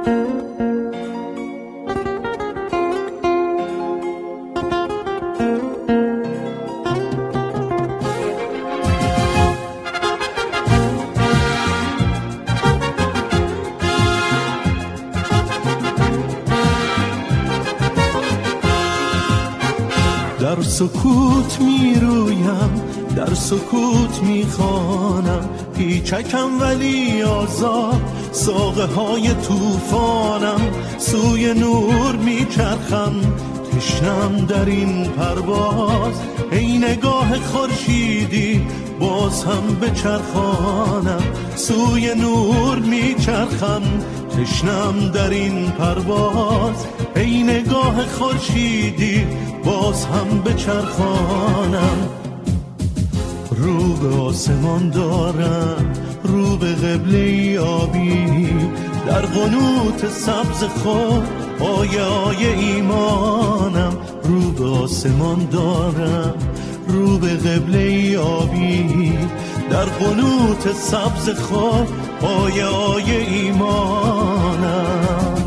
در سکوت می رویم، در سکوت می خوانم، پیچکم ولی آزاد، ساقه های توفانم، سوی نور می چرخم، تشنم در این پرواز، ای نگاه خورشیدی باز هم بچرخانم، سوی نور می چرخم، تشنم در این پرواز، ای نگاه خورشیدی باز هم بچرخانم. رو به آسمان دارم، رو به قبله آبی، در قنوت سبز خود آیه آیه ایمانم. رو به آسمان دارم، رو به قبله آبی، در قنوت سبز خود آیه آیه ایمانم.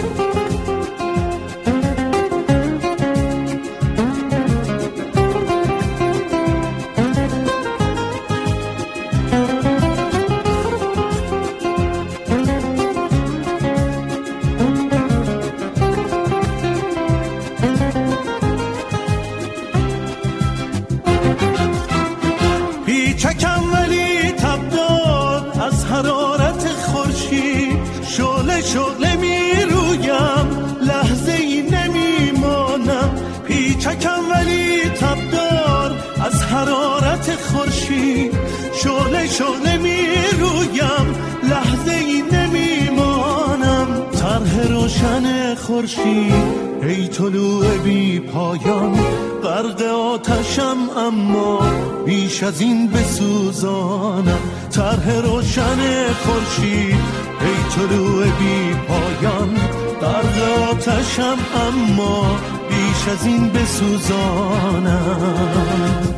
چکم ولی تبدار از حرارت خورشید، شعله شعله می رویم، لحظه ای نمی مانم. پیچکم ولی تبدار از حرارت خورشید، شعله شعله می رویم، لحظه ای نمی مانم. طرح روشن خورشید ای طلوع بی پایان، غرق آتشم اما بیش از این بسوزانم. طرح روشن خورشید ای طلوع بی پایان، غرق آتشم اما بیش از این بسوزانم.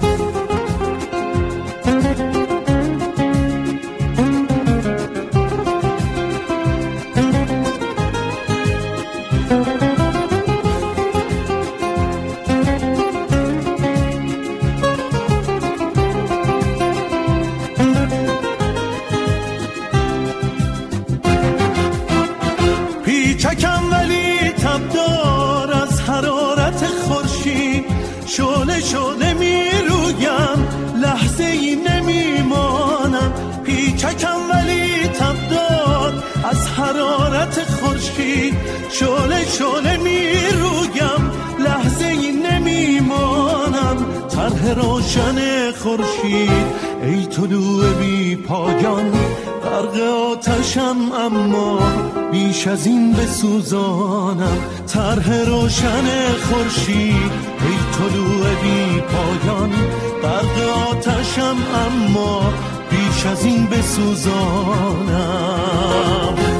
چکم ولی تبدار از حرارت خورشید، شعله شعله می رویم، لحظه ای نمی مانم. پیچکم ولی تبدار از حرارت خورشید، شعله شعله می رویم، لحظه ای نمی مانم. طرح روشن خورشید ای طلوع بی پایان، غرق آتشم اما بیش از این بسوزانم. طرح روشن خورشید ای طلوع بی پایان، غرق آتشم اما بیش از این بسوزانم.